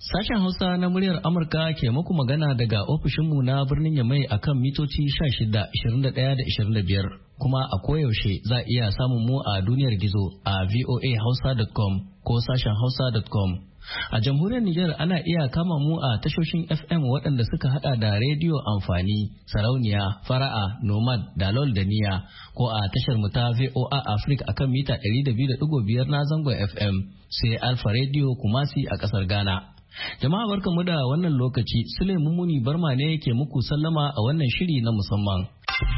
Sashen Hausa na muryar Amurka ke muku magana daga ofishinmu na birnin Yamai akan mitoci 16, 21 da 25. Kuma a koyaushe za a iya samun mu a duniyar gizo a voahausa.com ko sashen hausa.com. A jamhuriyar Nijar ana iya kama mu a tashoshin FM waɗanda suka hada da rediyo amfani, sarauniya, fara'a, nomad, dalol da niya ko a tashar mu ta VOA Africa akan mita 200.5 na zangon FM sai Alfa Radio Kumasi a ƙasar Ghana. Jama'a barkamu da wannan lokaci, Sule Mumuni Barma ne ke muku sallama a wannan shiri na musamman.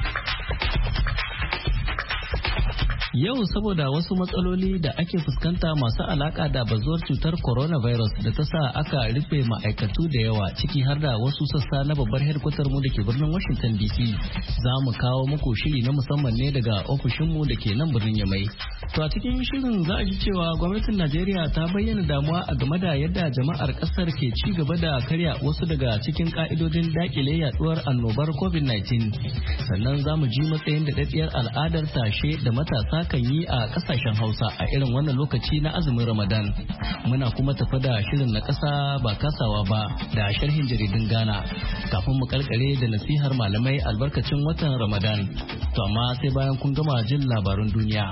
Yau saboda wasu matsaloli da ake fuskanta masu alaka da bazuwar cutar coronavirus da ta sa aka rufe ma'aikatu da yawa ciki har da wasu sassa na babbar hedkwatar mu da ke birnin Washington DC, za mu kawo muku shiri na musamman ne daga ofishinmu da ke nan birnin Yamai. To a cikin shirin za a ji cewa gwamnatin Najeriya ta bayyana damuwa a game da yadda jama'ar kasar ke ci gaba da karya wasu daga cikin ka'idodin dakile yaduwar annobar COVID-19. Sannan za mu ji matsayin da daɗiyar al'adar tashe da matasa kan yi a kasashen Hausa a irin wannan lokaci na azumin Ramadan. Muna kuma tafi da shirin na ƙasa ba kasawa ba da sharhin jaridun Ghana kafin mu karkare da nasihar malamai albarkacin watan Ramadan. To amma sai bayan kun gama jin labarun duniya.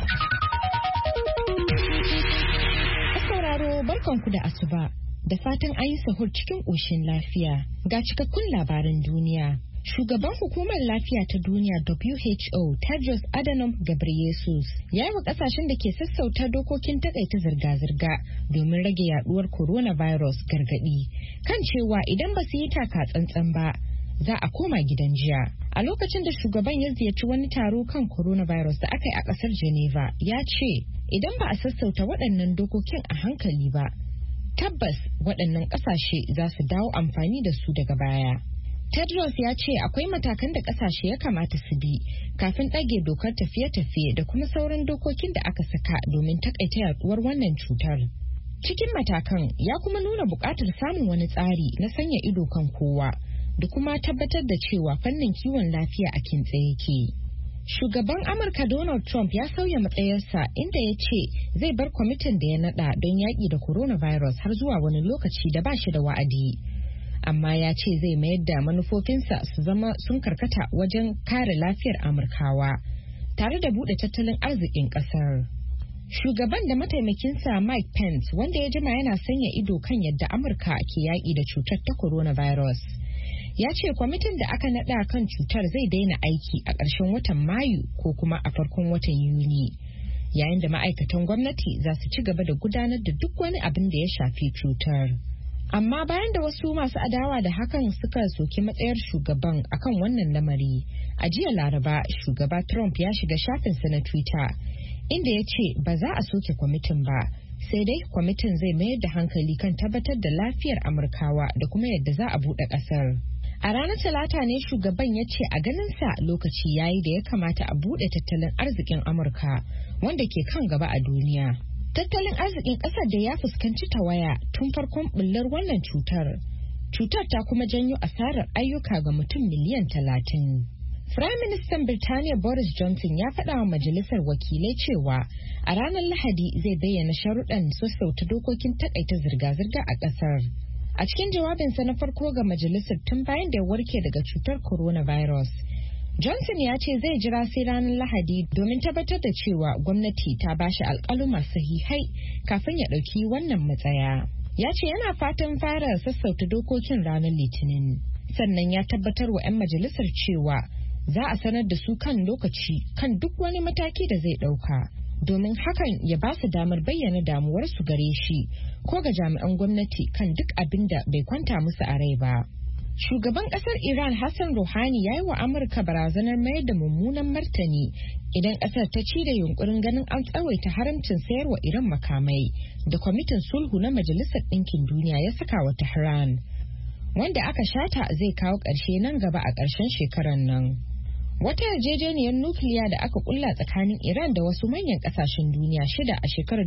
Sauraro barkanku da asuba da fatan an yi sahur cikin ƙoshin lafiya ga cikakkun labaran duniya. Shugaban hukumar lafiya ta duniya WHO Tedros Adhanom Ghebreyesus ya yi wa kasashen da ke sassauta dokokin takaita zirga-zirga domin rage yaduwar coronavirus gargadi kan cewa idan ba su yi taka tsantsan ba za a koma gidan jiya. A lokacin da shugaban ya ziyarci wani taro kan coronavirus da aka yi a kasar Geneva, ya ce idan ba a sassauta waɗannan dokokin a hankali ba, tabbas waɗannan ƙasashe za su dawo amfani da su daga baya. Tedros ya ce akwai matakan da kasashe ya kamata su bi kafin ɗage dokar tafiye-tafiye da kuma sauran dokokin da aka saka domin takaita yaduwar wannan cutar. Cikin matakan ya kuma nuna buƙatar samun wani tsari na sanya ido kan kowa da kuma tabbatar da cewa fannin kiwon lafiya a kintse yake. Shugaban Amurka Donald Trump ya sauya matsayarsa inda ya ce zai bar kwamitin da ya naɗa don yaƙi da coronavirus har zuwa wani lokaci da ba shi da wa'adi. Amma ya ce zai mayar da manufofinsa su zama sun karkata wajen kare lafiyar Amurkawa tare da buɗe tattalin arzikin ƙasar. Shugaban da mataimakinsa Mike Pence, wanda ya jima yana sanya ido kan yadda Amurka ke yaƙi da cutar ta coronavirus, ya ce kwamitin da aka naɗa kan cutar zai daina aiki a ƙarshen watan Mayu ko kuma a farkon watan Yuni, yayin da ma'aikatan gwamnati za su ci gaba da gudanar da duk wani abin da ya shafi cutar. Amma bayan da wasu masu adawa da hakan suka soki matsayar shugaban akan wannan lamari, a jiya Laraba shugaba Trump ya shiga shafinsa na Twitter inda ya ce ba za a soke kwamitin ba, sai dai kwamitin zai mayar da hankali kan tabbatar da lafiyar Amurkawa da kuma yadda za a buɗe ƙasar. A ranar Talata ne shugaban ya ce a ganinsa lokaci yayi da ya kamata a buɗe tattalin arzikin Amurka wanda ke kan gaba a duniya. Tattalin arzikin ƙasar da ya fuskanci tawaya tun farkon bullar wannan cutar. Cutar ta kuma janyo asarar ayyuka ga mutum miliyan 30. Firayim Ministan Birtaniya Boris Johnson ya faɗa wa Majalisar Wakilai cewa a ranar Lahadi zai bayyana sharuɗan sassauta dokokin takaita zirga-zirga a ƙasar. A cikin jawabinsa na farko ga majalisar tun bayan da ya warke daga cutar coronavirus, Johnson ya ce zai jira sai ranar Lahadi domin tabbatar da cewa gwamnati ta bashi alƙaluma sahihai kafin ya ɗauki wannan matsaya. Ya ce yana fatan fara sassauta dokokin ranar Litinin. Sannan ya tabbatar wa 'yan majalisar cewa za a sanar da su kan lokaci kan duk wani mataki da zai ɗauka, domin hakan ya ba su damar bayyana damuwarsu gare shi ko ga jami'an gwamnati kan duk abin da bai kwanta musu a rai ba. Shugaban kasar Iran Hassan Rouhani ya yi wa Amurka barazanar mayar da mummunan martani idan kasar ta ci da yunkurin ganin an tsawaita haramcin sayarwa Iran makamai da kwamitin sulhu na Majalisar Ɗinkin Duniya ya saka wa Tehran, wanda aka shata zai kawo ƙarshe nan gaba a ƙarshen shekarar nan. Wata yarjejeniyar nukiliya da aka kulla tsakanin Iran da wasu manyan ƙasashen duniya 6 a shekarar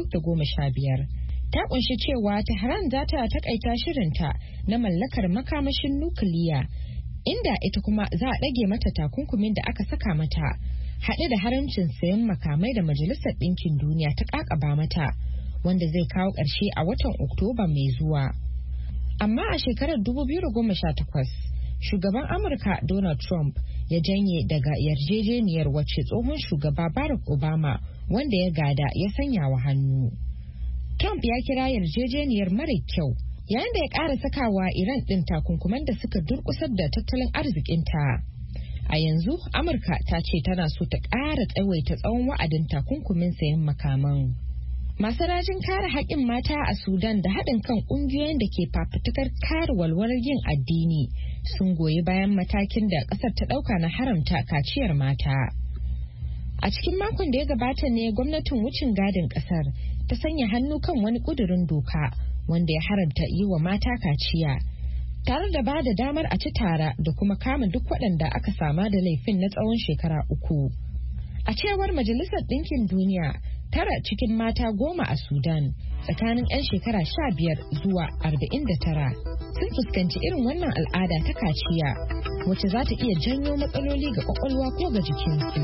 2015 ta kunshi cewa Tehran za ta takaita shirinta na mallakar makamashin nukiliya, inda ita kuma za a ɗage mata takunkumin da aka saka mata, haɗe da haramcin sayan makamai da Majalisar Ɗinkin Duniya ta ƙaƙaba mata, wanda zai kawo ƙarshe a watan Oktoba mai zuwa. Amma a shekarar 2018, shugaban Amurka Donald Trump ya janye daga yarjejeniyar wacce tsohon shugaba Barack Obama wanda ya gada ya sanya wa hannu. Trump ya kira yarjejeniyar mara kyau yayin da ya ƙara sakawa Iran ɗin takunkuman da suka durƙusar da tattalin arzikinta. A yanzu Amurka ta ce tana so ta ƙara tsawaita tsawon wa'adin takunkumin sayan makaman. Masu rajin kare haƙƙin mata a Sudan da haɗin kan ƙungiyoyin da ke fafutukar kare walwalar yin addini sun goyi bayan matakin da ƙasar ta ɗauka na haramta kaciyar mata. A cikin makon da ya gabata ne gwamnatin wucin gadin ƙasar ta sanya hannu kan wani ƙudurin doka wanda ya haramta yi wa mata kaciya, tare da ba da damar a ci tara da kuma kama duk waɗanda aka sama da laifin na tsawon shekara 3. A cewar Majalisar Ɗinkin Duniya, 9 cikin mata 10 a Sudan tsakanin 'yan shekara 15 zuwa 49 sun fuskanci irin wannan al'ada ta kaciya wacce za ta iya janyo matsaloli ga kwakwalwa ko ga jikinsu.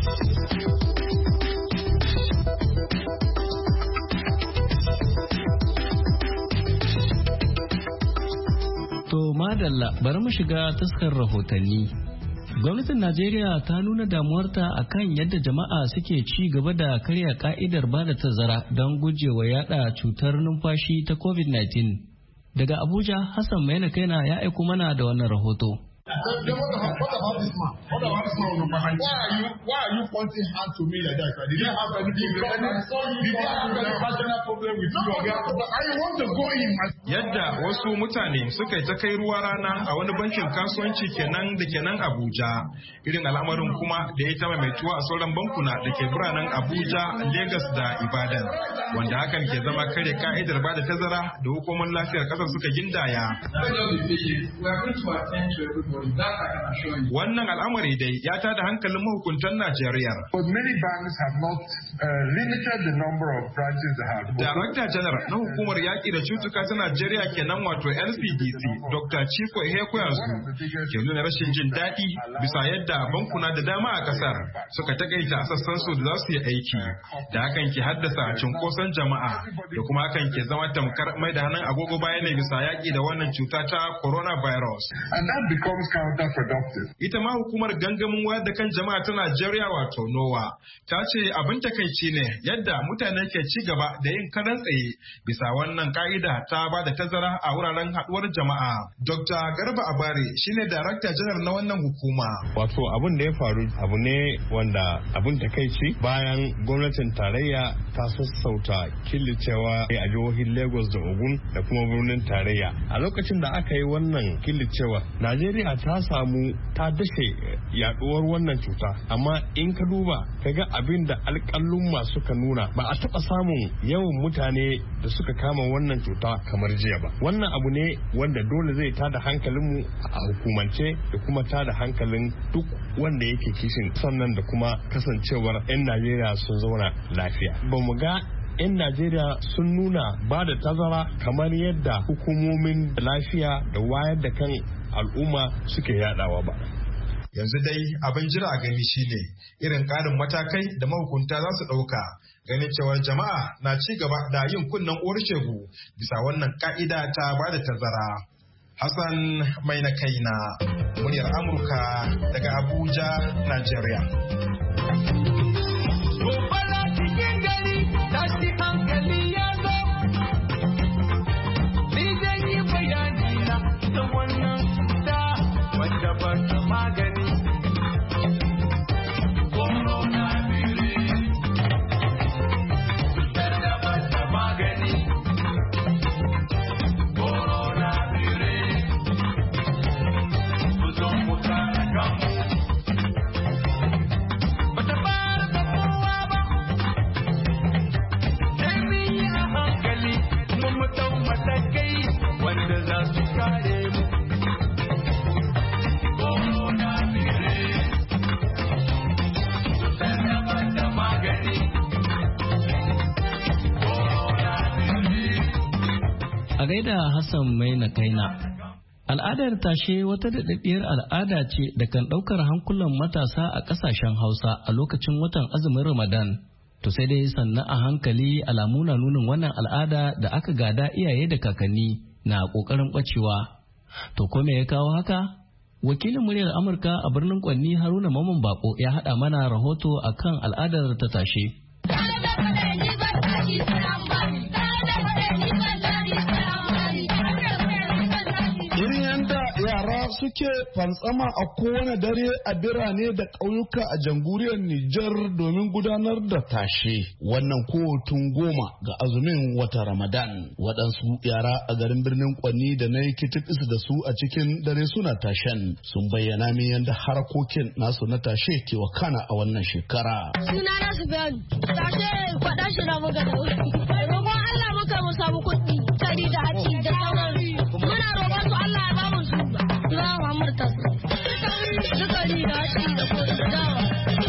To madalla bari mu shiga taskar rahotanni. Gwamnatin Najeriya ta nuna damuwarta akan yadda jama'a suke ci gaba da karya ka'idar bada tazara don gujewa yada cutar numfashi ta COVID-19. Daga Abuja, Hassan Maina Kaina ya aiko mana da wannan rahoto. What about this man? What about this man on behind you? Why are you pointing hand to me like that? Did you have any personal problem with you? I want to go in. Yadda wasu mutane suka yi ta kai ruwa rana a wani bankin kasuwanci kenan da kenan Abuja. Irin al'amarin kuma da ya taba mai tuwa a sauran bankuna da ke biranen Abuja, Lagos da Ibadan. Wanda hakan ke zama kare ka'idar ba da tazara da hukumar lafiyar kasar suka gindaya. Wannan al'amari dai ya tada hankalin mahukuntan Najeriya. Darakta Janar na hukumar yaƙi da cutuka ta Najeriya kenan wato NCDC, Dr. Chiko Ihekweazu, ke nuna rashin jin daɗi bisa yadda bankuna da dama a ƙasar suka takaita sassan su da za su yi aiki, da hakan ke haddasa cunkoson jama'a da kuma hakan ke zama tamkar mai da hannun agogo baya ne bisa yaƙi da wannan cuta ta coronavirus. Ita ma hukumar gangamin wayar da kan jama'a ta Najeriya wato NOWA ta ce abin takaici ne yadda mutane ke ci gaba da yin karan tsaye bisa wannan ka'ida ta ba da tazara a wuraren haduwar jama'a. Dr. Garba Abare shine Darakta Janar na wannan hukuma. Wato abin da ya faru abu ne wanda abin takaici bayan gwamnatin tarayya ta sassauta killacewa a jihohin Lagos da Ogun da kuma birnin tarayya. A lokacin da aka yi wannan killacewa, Najeriya ta samu ta dashe yaduwar wannan cuta, amma in ka duba kaga abin da alƙalumma suka nuna ba a taɓa samun yawan mutane da suka kama wannan cuta kamar jiya ba. Wannan abu ne wanda dole zai tada hankalinmu a hukumance da kuma tada hankalin duk wanda yake kishin sannan da kuma kasancewar 'yan Najeriya sun zauna lafiya. Ba mu ga 'yan Najeriya sun nuna ba da tazara kamar yadda hukumomin lafiya da wayar da kan al'umma suke yadawa ba. Yanzu dai abin jira a gani shine irin ƙarin matakai da mahukunta za su ɗauka ganin cewa jama'a na ci gaba da yin kunnen uwar shegu bisa wannan ka'ida ta ba da tazara. Hassan Maina Kaina, muryar Amurka daga Abuja, Najeriya. A gaida Hassan Maina Kaina. Al'adar tashe wata daɗaɗɗiyar al'ada ce da kan ɗaukar hankulan matasa a ƙasashen Hausa a lokacin watan azumin Ramadan. To sai dai sannan a hankali alamu na nunin wannan al'ada da aka gada iyaye da kakanni na ƙoƙarin ɓacewa. To ko me ya kawo haka? Wakilin muryar Amurka a birnin Kwanni Haruna Mamman Bako ya haɗa mana rahoto akan al'adar ta tashe. Yara suke fantsama a kowane dare a birane da ƙauyuka a jamhuriyar Nijar domin gudanar da tashe. Wannan kotun goma ga azumin wata Ramadan. Waɗansu yara a garin birnin Kwanni da na yi kitibis da su a cikin dare suna tashen sun bayyana min yadda harkokin nasu na tashe ke wakana a wannan shekara. Suna na su bayan tashe kwaɗa shi na muka da wuri. Roƙon Allah muka mu samu kuɗi, tari da haci da sauran. Muna roƙon su Allah ya ba mu su. Za mu amurta su. Sukari da haci da dawa.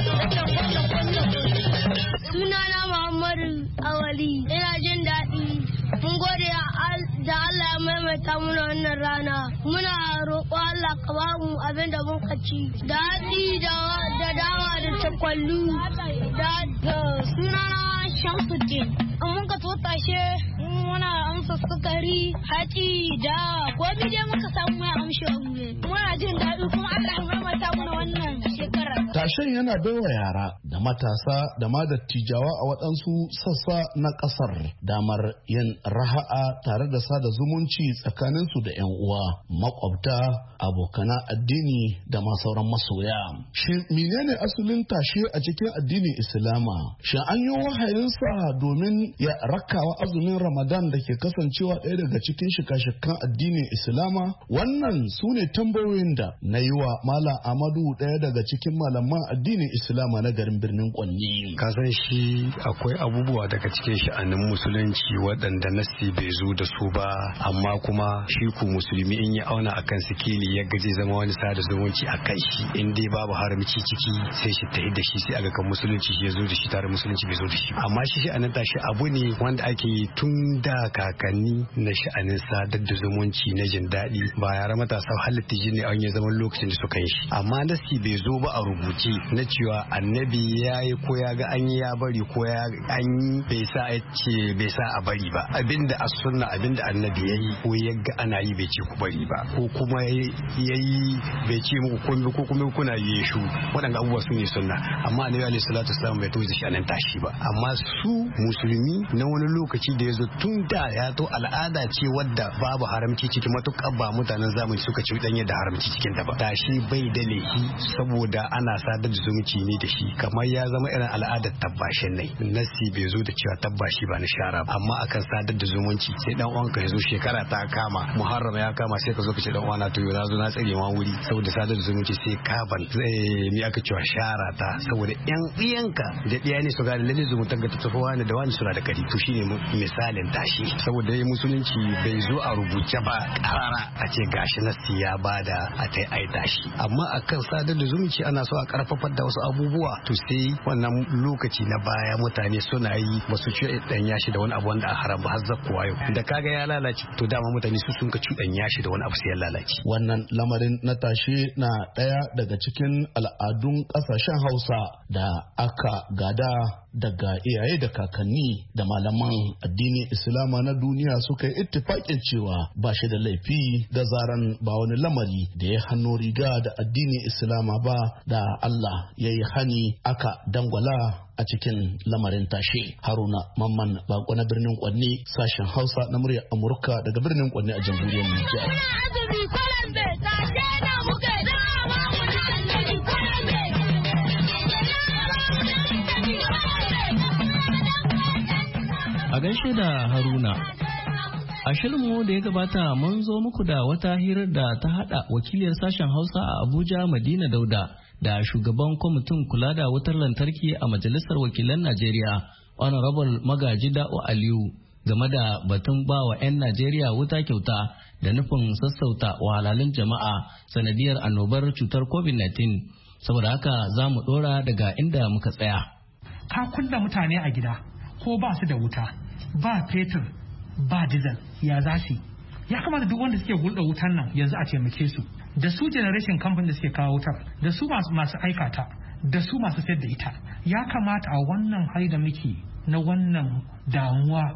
Suna na Muhammadu Awali. Ina jin daɗi. Mun gode da Allah ya maimaita muna wannan rana. Muna roƙo Allah ka ba mu abin da mun kaci. Da hatsi da dawa da takwallu. Suna na Shamsuddin. Mun ka tashe muna amsa sukari, hatsi da gobe dai muka samu mai amshi muna jin daɗi kuma Allah ya maimaita muna wannan shekara. Tashen yana baiwa yara da matasa da ma dattijawa a waɗansu sassa na ƙasar damar yin raha'a tare da sada zumunci tsakaninsu da 'yan uwa, makwabta, abokana addini da ma sauran masoya. Shin menene asalin tashe a cikin addinin Islama? Shin an yi wahayinsa domin ya rakawa azumin Ramadan da ke kasancewa ɗaya daga cikin shika-shikan addinin Islama? Wannan su ne tambayoyin da na yi wa Malam Amadu, ɗaya daga cikin malaman addinin Islama na garin birnin Kwanni. Kasan shi akwai abubuwa daga cikin sha'anin musulunci waɗanda nasi bai zo da su ba, amma kuma shi ku musulmi in ya auna akan sikeli ya gaje zama wani sada zumunci a kai shi, in dai babu haramci ciki sai shi tahi da shi, sai aga kan musulunci shi ya zo da shi tare musulunci bai zo da shi. Amma shi sha'anin tashi abu ne wanda ake yi tun da kakanni na sha'anin sadar da zumunci na jin daɗi, ba yara matasa halitta ji ne an yi zaman lokacin da suka yi shi. Amma nasi bai zo ba a rubuce na cewa annabi ya yi ko ya ga an yi ya bari ko ya an yi bai sa a ce bai sa a bari ba. Abinda a sunna abinda annabi ya yi ko ya ga ana yi bai ce ku bari ba, ko kuma ya yi bai ce muku komai ko kuma kuna yi shu, waɗanda abubuwa su ne sunna. Amma annabi alaihi salatu wasallam bai tozo shi anan tashi ba. Amma su musulmi na wani lokaci da ya zo tun da ya to al'ada ce wadda babu haramci ciki, matuƙar ba mutanen zamani suka ci danye da haramci cikin ta ba. Tashi bai da laifi saboda ana sadar da zumunci ne da shi, kamar ya zama irin al'adar tabbashin ne. Nasi bai zo da cewa tabbashi ba na shara ba, amma akan sadar da zumunci sai dan uwanka ya zo shekara ta kama, muharram ya kama, sai ka zo ka ce dan uwana to yau na zo na tsare ma wuri saboda sadar da zumunci, sai ka ban mi aka cewa shara ta saboda yan iyanka da ɗiya ne su ga lalle zumuntar ga ta tafi wani da wani suna da kari. To shine misalin tashi, saboda ya musulunci bai zo a rubuce ba karara a ce gashi nasi ya bada a ta ai tashi. Amma akan sadar da zumunci ana so a karfafar da wasu abubuwa, to sai wannan lokaci na baya mutane suna yi basu ci dan yashi da wani abu wanda a haram ba har zakkuwa yau da kaga ya lalace, to dama mutane su sun ka cuɗan yashi da wani abu sai ya lalace. Wannan lamarin na tashe na ɗaya daga cikin al'adun ƙasashen Hausa da aka gada daga iyaye da kakanni, da malaman addinin Islama na duniya suka yi ittifaƙin cewa ba shi da laifi da zaran ba wani lamari da ya hannu riga da addinin Islama ba da Allah ya yi hani aka dangwala a cikin lamarin tashe. Haruna Mamman Bako na birnin Kwanni, sashen Hausa na muryar Amurka daga birnin Kwanni a jamhuriyar Nijar. A gaishe da Haruna. A shirinmu da ya gabata mun zo muku da wata hirar da ta hada wakiliyar sashen Hausa a Abuja Madina Dauda da shugaban kwamitin kula da wutar lantarki a Majalisar Wakilan Najeriya Honorable Magaji Da'o Aliyu game da batun bawa 'yan Najeriya wuta kyauta da nufin sassauta wahalhalun jama'a sanadiyar annobar cutar COVID-19. Saboda haka za mu dora daga inda muka tsaya. Ka kulla mutane a gida ko ba su da wuta, ba fetur, ba dizal, ya za su? Ya kamata duk wanda suke hulɗa wutan nan yanzu a taimake su, da su generation company da suke kawo wutar, da su masu aikata, da su masu sayar da ita. Ya kamata a wannan hali da muke na wannan damuwa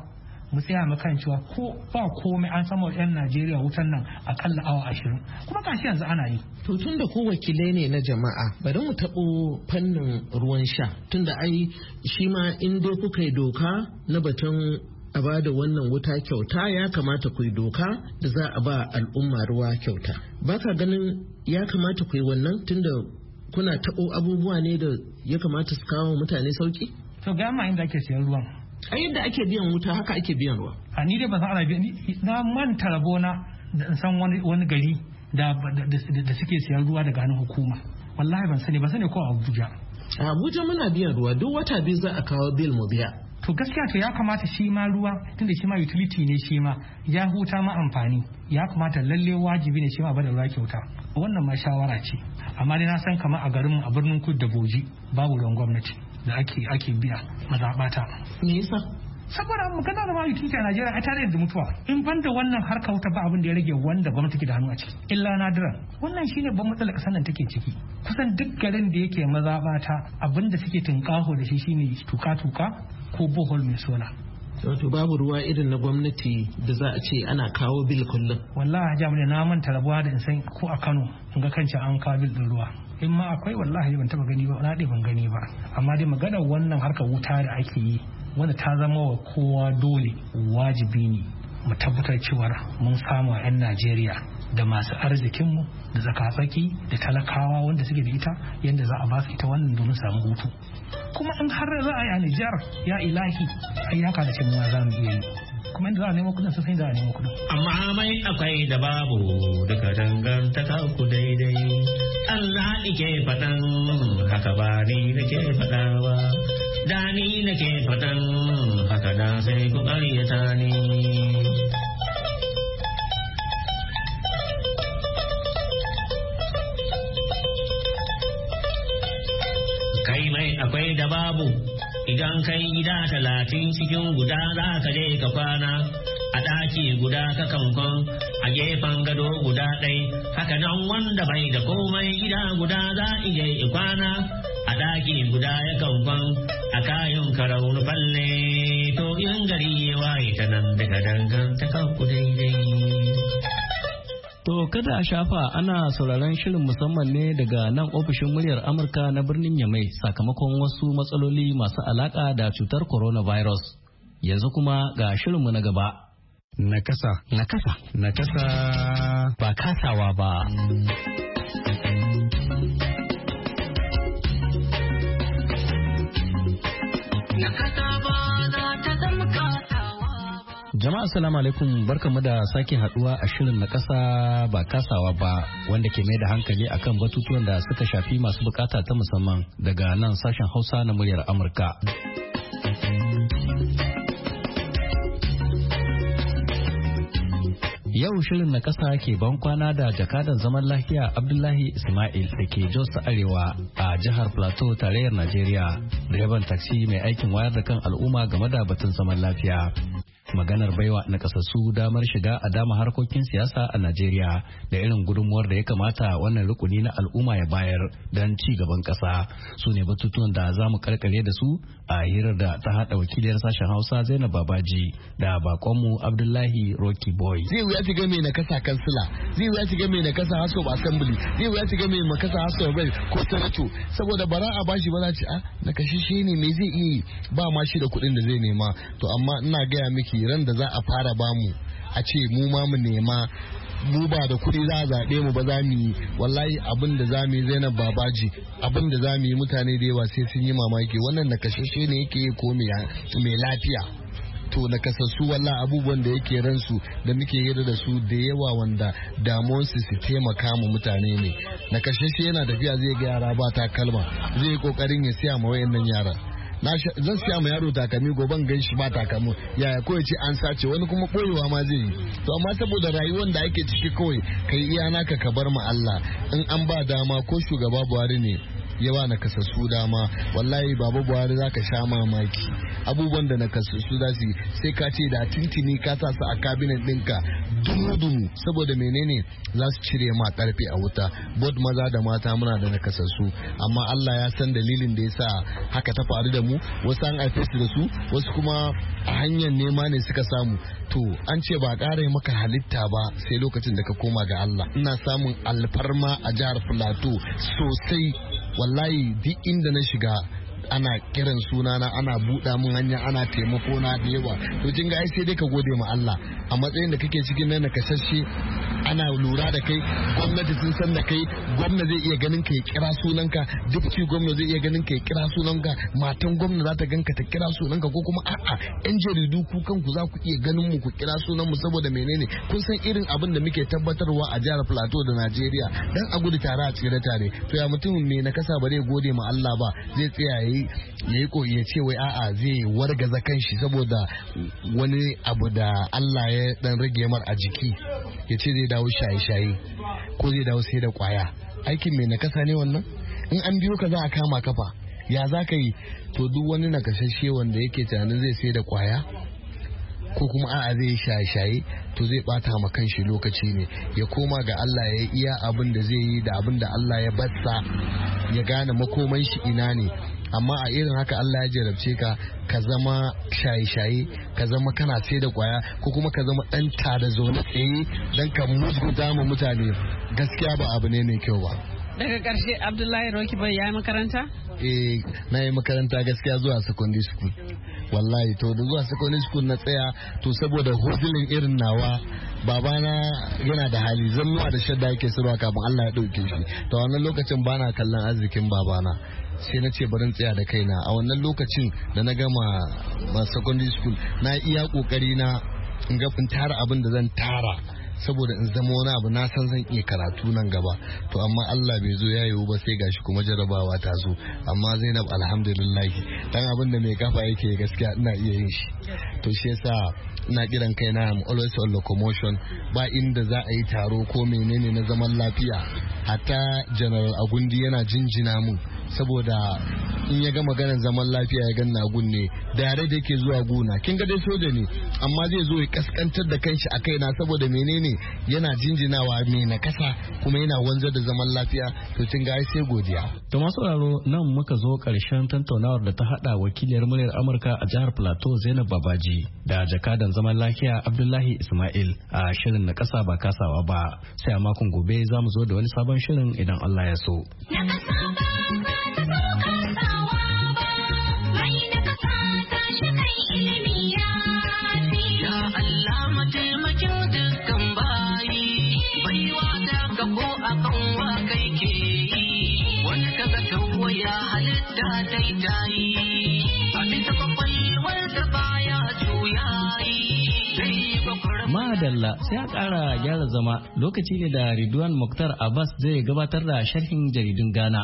mu tsaya mu kan cewa ko ba komai an samu yan Najeriya wutan nan akalla awa 20 kuma gashi yanzu ana yi. To tun da ko wakilai ne na jama'a bari mu taɓo fannin ruwan sha tunda ai shi ma in dai kuka yi doka na batun a ba da wannan wuta kyauta ya kamata ku yi doka da za a ba al'umma ruwa kyauta. Ba ka ganin ya kamata ku yi wannan tunda kuna taɓo abubuwa ne da ya kamata su kawo mutane sauki? To ga ma inda ake siyan ruwan. A yadda ake biyan wuta haka ake biyan ruwa. A ni dai ba san ana biyan na manta rabona da san wani gari da suke siyan ruwa daga hannun hukuma. Wallahi ban sani ko Abuja. A Abuja muna biyan ruwa duk wata biyu za a kawo bil mu biya. To gaskiya to ya kamata shi ma ruwa tunda shi ma utility ne shi ma ya huta ma amfani ya kamata lalle wajibi ne shi ma bada ruwa kyauta wannan ma shawara ce amma dai na san kamar a garin a birnin Kudu da Boji babu ruwan gwamnati da ake biya mazabata. Me yasa? Saboda magana da ma utility a Najeriya a tare da mutuwa in banda wannan harka wuta ba abin da ya rage wanda gwamnati ke da hannu a ciki illa nadiran wannan shine ban matsalar kasar nan take ciki kusan duk garin da yake mazabata abin da suke tunkaho da shi shine tuka ko bohol mai sola. Wato babu ruwa irin na gwamnati da za a ce ana kawo bil kullum. Wallahi jami'ai na manta rabuwa da in san ko a Kano in ga kanci an kawo bil din ruwa. In ma akwai wallahi ban taba gani ba na dai ban gani ba. Amma dai maganar wannan harkar wuta da ake yi wanda ta zama wa kowa dole wajibi ne mu tabbatar cewa mun samu a 'yan Najeriya da masu arzikinmu da tsakatsaki da talakawa wanda suke da ita yadda za a ba su ita wannan domin samu hutu. Kuma in har za a yi a Nijar ya ilahi ai ya kada cin za mu iya yi kuma inda za a nemo kudin sai za a nemo kudin. Amma mai akwai da babu duka dangantaka ku daidai Allah ike faɗan haka ba ni nake faɗa ba da ni nake faɗan haka da sai ku ƙaryata ni. Akwai da babu idan kai gida 30 cikin guda za ka je ka kwana a ɗaki guda ka kankon a gefen gado guda ɗai haka nan wanda bai da komai gida guda za iya kwana a ɗaki guda ya kankon a kayan karaunu falle to in gari ya waye ta nan daga dangantaka ku daidai. To kada a shafa ana sauraron shirin musamman ne daga nan ofishin muryar Amurka na birnin Yamai sakamakon wasu matsaloli masu alaka da cutar coronavirus. Yanzu kuma ga shirinmu na gaba. Nakasa. Ba kasawa ba. Jama'a assalamu alaikum barkamu da sake haduwa a shirin na kasa ba kasawa ba wanda ke mai da hankali akan batutuwan da suka shafi masu bukata ta musamman daga nan sashen Hausa na muryar Amurka. Yau shirin na kasa ke ban kwana da jakadan zaman lafiya Abdullahi Ismail da ke Jos Arewa a jihar Plateau tarayyar Najeriya, direban taksi mai aikin wayar da kan al'umma game da batun zaman lafiya. Maganar baiwa na kasassu damar shiga a dama harkokin siyasa a Najeriya da irin gudunmuwar da ya kamata wannan rukuni na al'umma ya bayar don ci gaban kasa su ne batutuwan da za mu karkare da su a hirar da ta hada wakiliyar sashen Hausa Zainab Babaji da bakonmu Abdullahi Rocky Boy. Zai wuya shiga mai nakasa kansila, zai wuya shiga mai nakasa House of Assembly, zai wuya shiga mai nakasa House of Rep ko Senator saboda bara a bashi ba za ci nakashishe ne me zai iya ba ma shi da kuɗin da zai nema to amma ina gaya miki ran da za a fara bamu a ce mu ma mu nema mu ba da kuɗi za a zaɓe mu ba za mu yi wallahi abin da za mu yi Zainab Babaji abin da za mu yi mutane da yawa sai sun yi mamaki wannan nakashashe ne yake yi ko mai lafiya to nakasassu wallahi abubuwan da yake ransu da muke hira da su da yawa wanda damuwarsu su taimaka mu mutane ne nakashashe yana tafiya zai ga yara ba takalma zai yi kokarin ya siya ma wayannan yara zan siya ma yaro takalmi goban gan shi ba takalmi yaya ko ce an sace wani kuma boyewa ma zai yi to amma saboda rayuwar da ake ciki kawai kai iya naka ka bar ma Allah in an ba dama ko shugaba Buhari ne yawa na kasassu dama wallahi baba Buhari zaka sha mamaki abubuwan da na kasassu za su sai ka ce da tintini ka sa su a kabinet ɗinka dumu saboda menene za su cire ma karfe a wuta bod maza da mata muna da na kasassu amma Allah ya san dalilin da yasa haka ta faru da mu wasu an haife su da su wasu kuma a hanyar nema ne suka samu to an ce ba ƙara maka halitta ba sai lokacin da ka koma ga Allah ina samun alfarma a jihar Plateau sosai wallahi duk inda na shiga ana kiran sunana ana buɗa mun hanya ana taimako na da yawa to kin ga ai sai dai ka gode ma Allah a matsayin da kake cikin nan ka sashe ana lura da kai gwamnati sun san da kai gwamna zai iya ganin ka ya kira sunanka deputy gwamna zai iya ganin ka ya kira sunanka matan gwamna za ta ganka ta kira sunanka ko kuma a'a yan jaridu ku kanku za ku iya ganin mu ku kira sunan mu saboda menene kun san irin abin da muke tabbatarwa a jihar Plateau da Najeriya dan a gudu tare a tsira tare to ya mutumin me na kasa ba zai gode ma Allah ba zai tsaya ya ce wai a'a zai wargaza kanshi saboda wani abu da Allah ya dan rage mar a jiki ya ce zai dawo shaye-shaye ko zai dawo sai da kwaya aikin mai nakasa ne wannan in an biyo ka za a kama kafa ya za ka yi to duk wani nakasashe wanda yake tunanin zai sai da kwaya ko kuma a'a zai shaye-shaye to zai bata ma kanshi lokaci ne ya koma ga Allah ya iya abin da zai yi da abin da Allah ya batsa ya gane makoman shi ina ne amma a irin haka Allah ya jarabce ka zama shaye-shaye ka zama kana sai da kwaya ko kuma ka zama dan tada zaune tsaye dan ka musguta ma mutane gaskiya ba abu ne mai kyau ba. Daga ƙarshe Abdullahi Roki bai yayi makaranta? Na yi makaranta gaskiya zuwa secondary school. Wallahi to da zuwa secondary school na tsaya to saboda hudulin irin nawa babana yana da hali zannuwa da shadda yake sirwa kafin Allah ya dauke shi. To wannan lokacin bana kallon arzikin babana. Sai na ce barin tsaya da kaina a wannan lokacin da na gama secondary school na iya kokari na in ga in tara abin da zan tara saboda in zama wani abu na san zan iya karatu nan gaba to amma Allah bai zo ya yiwu ba sai gashi kuma jarabawa ta zo amma Zainab alhamdulillah dan abin da mai kafa yake gaskiya ina iya yin shi to shi yasa ina kiran kaina I'm always on locomotion ba inda za a yi taro ko menene na zaman lafiya hatta General Agundi yana jinjina mun saboda in ya ga maganar zaman lafiya ya ganna gun ne da yare da yake zuwa guna kin ga dai soja ne amma zai zo ya kaskantar da kanshi a kaina saboda menene yana jinjinawa mai na kasa kuma yana wanzar da zaman lafiya to kin ga sai godiya. To masu sauraro nan muka zo karshen tattaunawar da ta hada wakiliyar muryar Amurka a jihar Plateau Zainab Babaji da jakadan zaman lafiya Abdullahi Ismail a shirin na kasa ba kasawa ba sai a makon gobe za mu zo da wani sabon shirin idan Allah ya so. Madalla sai a ƙara gyara zama lokaci ne da Ridwan Mukhtar Abbas zai gabatar da sharhin jaridun Ghana.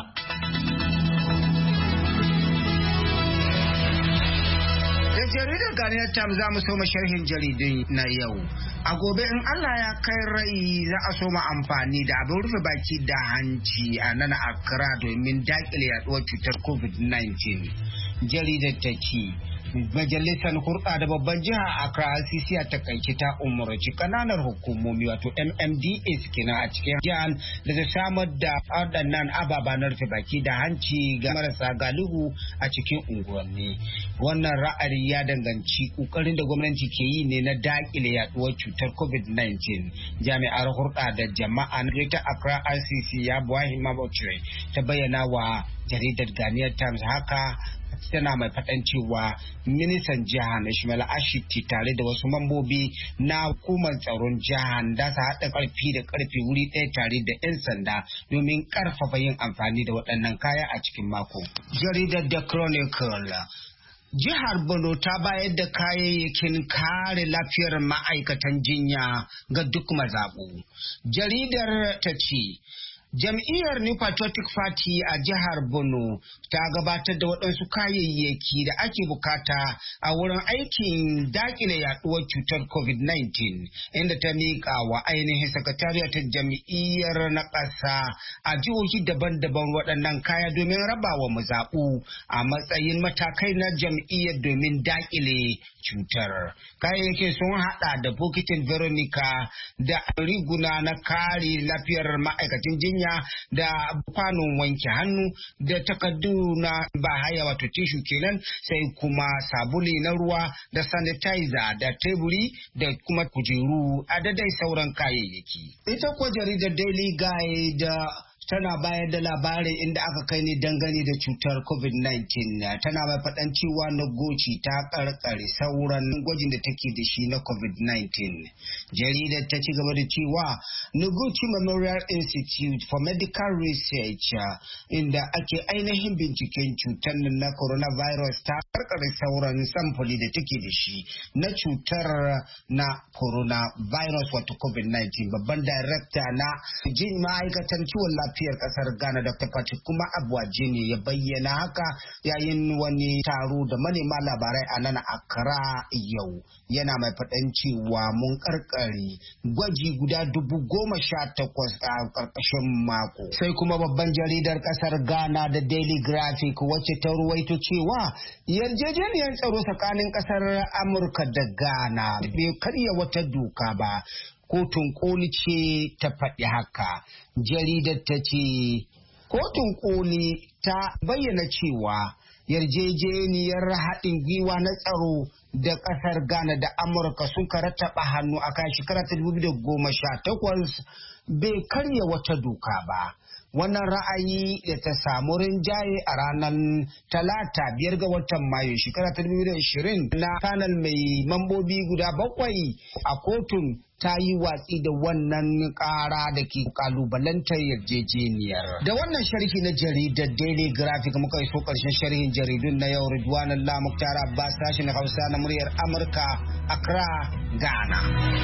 Da jaridar Ghanaian Times za mu soma sharhin jaridun na yau. A gobe in Allah ya kai rai za a soma amfani da abin rufe baki da hanci a nan Accra domin dakile yaduwar cutar COVID-19. Jaridar ta ce Majalisar Hulɗa da babban jiha Accra CC a takaice ta umarci kananan hukumomi wato MMDAs kenan a cikin jihar da ta samar da waɗannan ababa na rufe baki da hanci ga marasa galihu a cikin unguwanni. Wannan ra'ayi ya danganci ƙoƙarin da gwamnati ke yi ne na daƙile yaduwar cutar COVID-19. Jami'ar hulɗa da jama'a na Greater Accra RCC ya Buahi Mabauchire ta bayyana wa jaridar Ghanaian Times haka tana mai faɗan cewa ministan jihar Ishmael Ashiti tare da wasu mambobi na hukumar tsaron jihar da su haɗa ƙarfi da ƙarfi wuri ɗaya tare da 'yan sanda domin ƙarfafa yin amfani da waɗannan kaya a cikin mako. Jaridar The Chronicle Jihar Borno ta bayar da kayayyakin kare lafiyar ma'aikatan jinya ga duk mazaɓu. Jaridar ta ce Jam'iyyar New Patriotic Party a jihar Borno ta gabatar da waɗansu kayayyaki da ake bukata a wurin aikin dakile yaduwar cutar COVID-19, inda ta miƙa wa ainihin sakatariyatin jam'iyyar na ƙasa a jihohi daban-daban waɗannan kaya domin rabawa mazaɓu a matsayin matakai na jam'iyyar domin dakile cutar. Kayayyakin sun haɗa da bokitin Veronica da riguna na kare lafiyar ma'aikacin jinya da kwanon wanke hannu da takardu na bahaya wato tishu kenan, sai kuma sabuli na ruwa da sanitizer da teburi da kuma kujeru a dadai sauran kayayyaki. Ita ko jaridar Daily Guide tana bayar da labarin inda aka kai ni dangane da cutar COVID-19. Tana mai faɗan cewa Nogochi ta karkare sauran gwajin da take da shi na COVID-19. Jaridar ta ci gaba da cewa Nogochi Memorial Institute for Medical Research inda ake ainihin binciken cutar na coronavirus ta karkare sauran samfuri da take da shi na cutar na coronavirus wato COVID-19. Babban darakta na ma'aikatan kiwon lafiyar kasar Ghana Dr. Patrick kuma Abuwaje ne ya bayyana haka yayin wani taro da manema labarai a nan Accra yau. Yana mai faɗan cewa mun karkare gwaji guda 18,000 a karkashin mako. Sai kuma babban jaridar kasar Ghana da Daily Graphic wacce ta ruwaito cewa yarjejeniyar tsaro tsakanin kasar Amurka da Ghana bai karya wata doka ba. Kotun koli ce ta faɗi haka. Jaridar ta ce, Kotun koli ta bayyana cewa yarjejeniyar haɗin gwiwa na tsaro da ƙasar Ghana da Amurka suka rattaba hannu a kan shekarar 2018 bai karya wata doka ba. Wannan ra'ayi da ta samu rinjaye a ranar Talata 5 ga watan Mayu shekara 2020 na panel mai mambobi guda 7 a kotun ta yi watsi da wannan ƙara da ke kalubalantar yarjejeniyar. Da wannan sharhi na jaridar Daily Graphic muka iso ƙarshen sharhin jaridun na yau. Ridwan Allah Muktar Abbas, sashen Hausa na muryar Amurka, Accra, Ghana.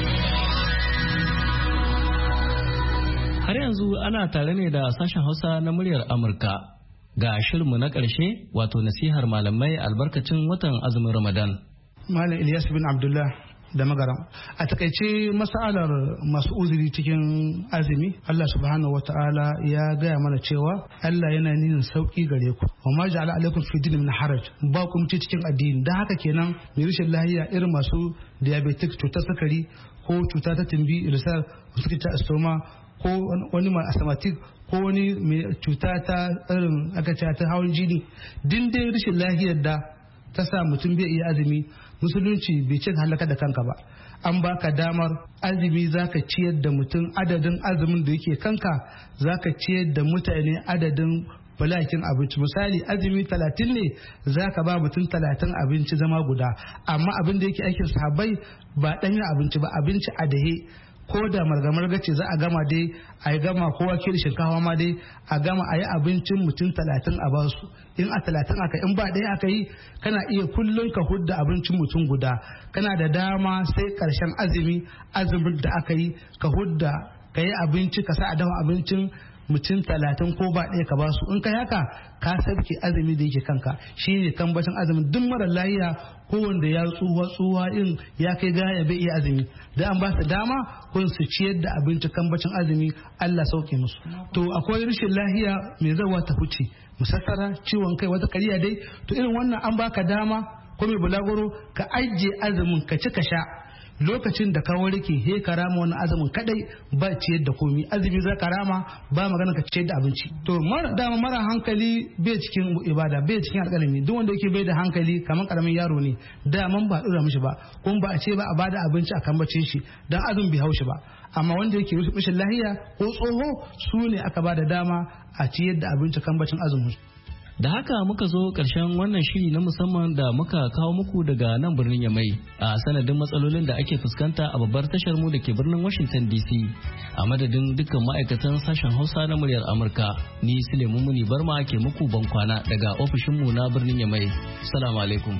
Har yanzu ana tare ne da sashen Hausa na muryar Amurka. Ga shirinmu na ƙarshe wato nasihar malamai albarkacin watan azumin Ramadan. Malam Ilyas bin Abdullah da Magaram. A takaice masalar masu uzuri cikin azumi, Allah subhanahu wata'ala ya gaya mana cewa Allah yana yin sauki gare ku. Wa ma ja'ala alaikum fi din min haraj. Ba ku mutu cikin addini. Dan haka kenan mai rashin lafiya irin masu diabetic, cutar sakari ko cuta ta tumbi, irisar, suka ta stoma ko wani mai asthmatic ko wani mai cuta ta irin aka ce ta hawan jini, din dai rashin lafiyar da ta sa mutum bai iya azumi, musulunci bai ce ka halaka da kanka ba. An baka damar azumi, zaka ciyar da mutum adadin azumin da yake kanka, zaka ciyar da mutane adadin balakin abinci. Misali azumi 30 ne, zaka ba mutum 30 abinci zama guda. Amma abin da yake aikin sahabbai ba danyen abinci ba, abinci a dahe, ko da margamar ce za a gama dai a yi gama kowa ke da shinkawa ma dai a gama a yi abincin mutum 30 a basu. In a 30 aka in ba ɗaya aka yi, kana iya kullum ka hudda abincin mutum guda. Kana da dama sai ƙarshen azumin da aka yi ka hudda ka yi abinci, ka sa a dafa abincin mutum 30 ko ba ɗaya ka basu. In kai haka ka sabke azumi da yake kanka, shine kambacin azumin. Duk mara lafiya ko wanda ya tsuwa in ya kai gaya bai iya azumi, da an ba su dama kun su ciyar da abinci kambacin azumi, Allah sauke musu. To akwai rashin lafiya mai zawa ta huce, musassara, ciwon kai, wata kariya dai, to irin wannan an baka dama ko mai bulaguro ka ajiye azumin ka ci ka sha. Lokacin da ka warke he ka rama wani azumin kadai, ba ciyar da komi. Azumi za ka rama, ba magana ka ciyar da abinci. To dama mara hankali bai cikin ibada, bai cikin alƙalami. Duk wanda yake bai da hankali kamar karamin yaro ne, daman ba dora mishi ba, kuma ba a ce ba a bada abinci a kambacin shi dan azumin bai haushi ba. Amma wanda yake rashin lahiya ko tsoho, su ne aka bada dama a ciyar da abinci kambacin azumin. Da haka muka zo ƙarshen wannan shiri na musamman da muka kawo muku daga nan birnin Yamai a sanadin matsalolin da ake fuskanta a babbar tashar mu da ke birnin Washington DC. A madadin dukkan ma'aikatan sashen Hausa na muryar Amurka, ni Suleiman Muni Barma ke muku ban kwana daga ofishinmu na birnin Yamai. Assalamu alaikum.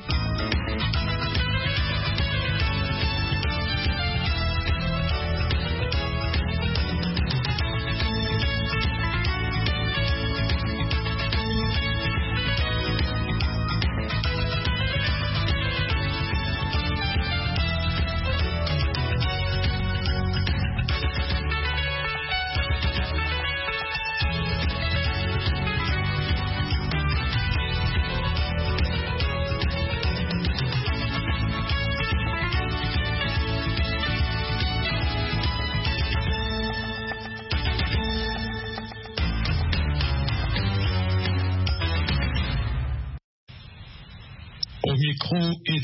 Who is